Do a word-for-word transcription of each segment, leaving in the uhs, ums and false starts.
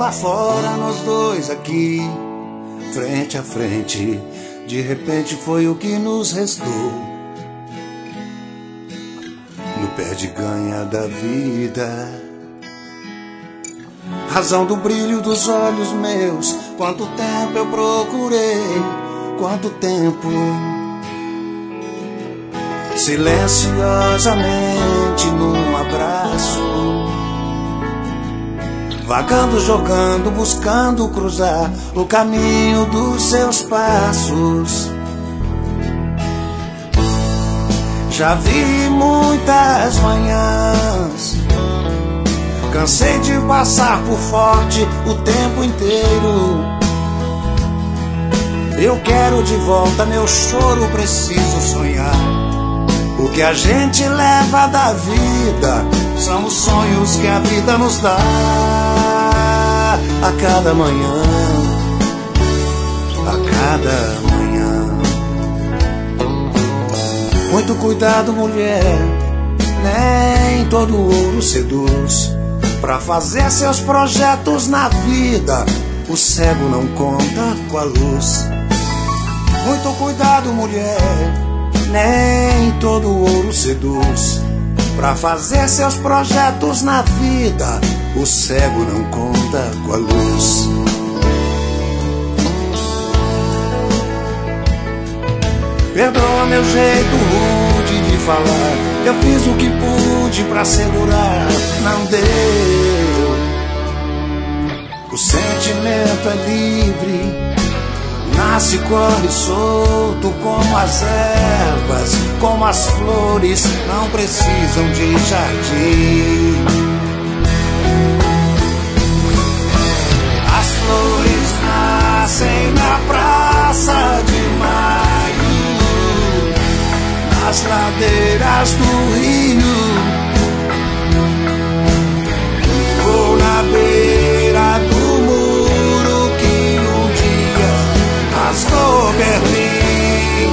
lá fora, nós dois aqui, frente a frente. De repente foi o que nos restou, no pé de ganha da vida. Razão do brilho dos olhos meus, quanto tempo eu procurei, quanto tempo. Silenciosamente num abraço, vagando, jogando, buscando cruzar o caminho dos seus passos. Já vi muitas manhãs, cansei de passar por forte o tempo inteiro. Eu quero de volta meu choro, preciso sonhar. O que a gente leva da vida são os sonhos que a vida nos dá a cada manhã, a cada manhã. Muito cuidado, mulher, nem todo ouro seduz. Pra fazer seus projetos na vida, o cego não conta com a luz. Muito cuidado, mulher, nem todo ouro seduz. Pra fazer seus projetos na vida, o cego não conta com a luz. Perdoa meu jeito rude de falar, eu fiz o que pude pra segurar, não deu. O sentimento é livre, nasce, corre solto como as ervas, como as flores, não precisam de jardim. As flores nascem na praça de maio, nas ladeiras do rio, ou na beira do muro que um dia rasgou Berlim.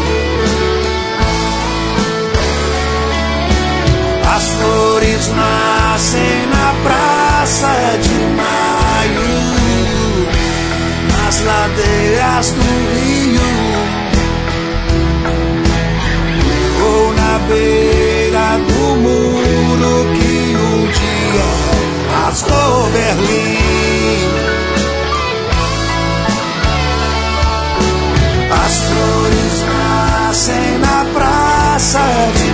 As flores nascem na praça de maio, nas ladeiras do rio, ou na beira do muro que um dia rasgou Berlim. As flores nascem na praça de